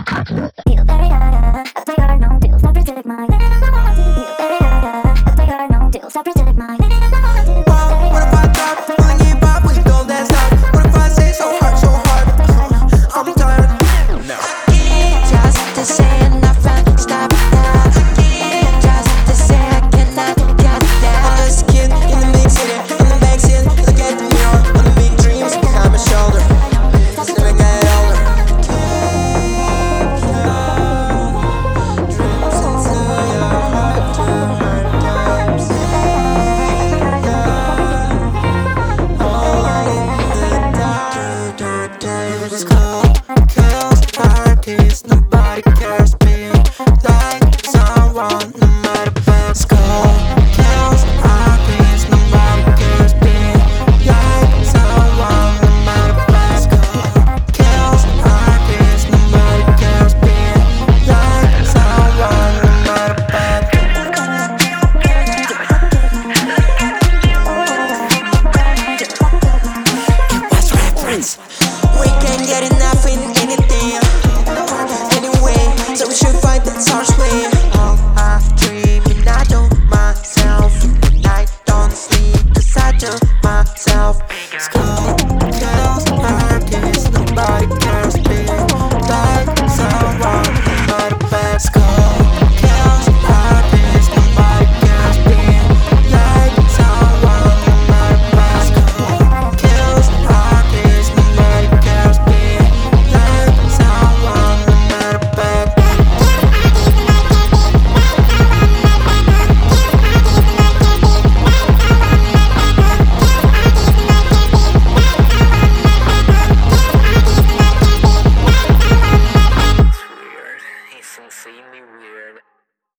Feel very high, I play hard, no deals, I protect my living on the hard. Feel very high, I play hard, no deals, I protect my living on the hard. What if I drop, pulling you pop, we go dance out? What if I say so hard, so hard? I'm tired. No. Just to say enough and stop now. Just to say I cannot get down. I'm just a kid in the big city, in the backseat. Look at the mirror, on the big dreams behind my shoulder. As I get older. Dreams into your heart, hard times. All in the dark days. It's cold, kills, parties, nobody cares. Being like someone, no matter what. It's cold, kills, parties, nobody cares. Being like someone, no matter what. It's cold, kills, parties, nobody cares. Being like someone, no matter what. What's reference? We can't get enough in anything. Anyway, so we should find that source way. I dream and I do myself. I don't sleep 'cause I do myself. It's cold, kills, parties, nobody cares. Being like someone, no matter what. It's cold, kills, parties, nobody cares. Being like someone, no matter what. It's cold, kills, parties, nobody cares. Being like someone, no matter what. Weird. He's insanely weird.